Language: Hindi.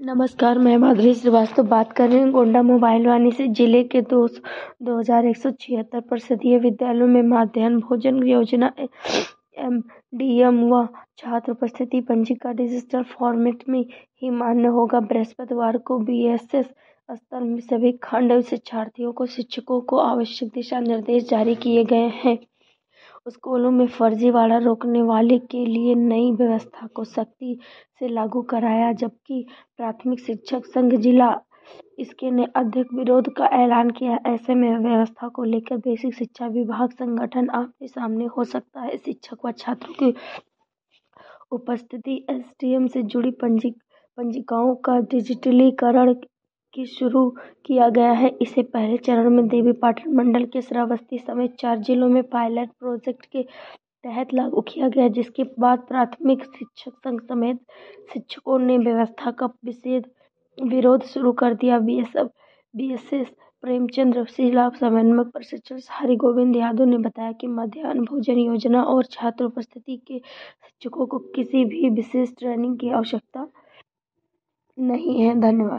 नमस्कार, मैं माधुरी श्रीवास्तव बात कर रही हूँ गोंडा मोबाइल वानी से। जिले के 2176 परिषदीय विद्यालयों में मध्याह्न भोजन योजना एमडीएम व छात्र उपस्थिति पंजिका डिजिटल फॉर्मेट में ही मान्य होगा। बृहस्पतिवार को बीएसएस स्तर में सभी खंड शिक्षार्थियों को शिक्षकों को आवश्यक दिशा निर्देश जारी किए गए हैं। स्कूलों में फर्जीवाड़ा रोकने वाले के लिए नई व्यवस्था को सख्ती से लागू कराया, जबकि प्राथमिक शिक्षक संघ जिला इसके ने अधिक विरोध का ऐलान किया। ऐसे में व्यवस्था को लेकर बेसिक शिक्षा विभाग संगठन आमने सामने हो सकता है। शिक्षक व छात्रों की उपस्थिति एसटीएम से जुड़ी पंजिकाओं का डिजिटलीकरण की शुरू किया गया है। इसे पहले चरण में देवीपाटन मंडल के श्रावस्ती समेत 4 जिलों में पायलट प्रोजेक्ट के तहत लागू किया गया, जिसके बाद प्राथमिक शिक्षक संघ समेत शिक्षकों ने व्यवस्था का विरोध शुरू कर दिया। बीएसएस प्रेमचंद्र जिला समन्वयक प्रशिक्षण हरि गोविंद यादव ने बताया कि मध्याह्न भोजन योजना और छात्र उपस्थिति के शिक्षकों को किसी भी विशेष ट्रेनिंग की आवश्यकता नहीं है। धन्यवाद।